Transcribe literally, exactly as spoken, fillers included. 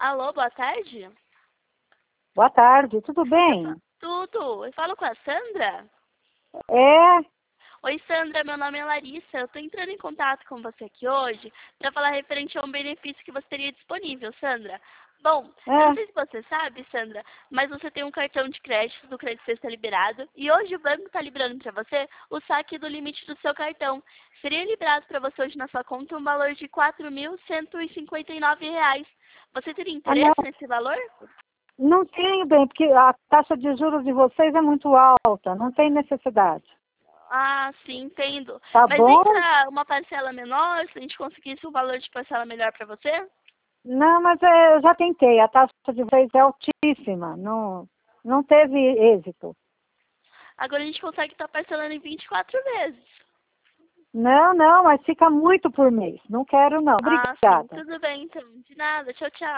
Alô, boa tarde? Boa tarde, tudo Eu bem? fa- Tudo. Eu falo com a Sandra? É, Oi, Sandra, meu nome é Larissa. Eu tô entrando em contato com você aqui hoje para falar referente a um benefício que você teria disponível, Sandra. Bom, eu não é. sei se você sabe, Sandra, mas você tem um cartão de crédito do Crédito Sexta liberado e hoje o banco está liberando para você o saque do limite do seu cartão. Seria liberado para você hoje na sua conta um valor de quatro mil cento e cinquenta e nove reais. Você teria Ah, não, interesse nesse valor? não tenho bem, porque a taxa de juros de vocês é muito alta, não tem necessidade. Ah, sim, entendo. Tá Mas bom? entra uma parcela menor, se a gente conseguisse um valor de parcela melhor para você? Não, mas é, eu já tentei, a taxa de vocês é altíssima, não, não teve êxito. Agora a gente consegue estar parcelando em vinte e quatro vezes. Não, não, mas fica muito por mês, não quero não. Ah, sim, Obrigada. tudo bem então. De nada. Tchau, tchau.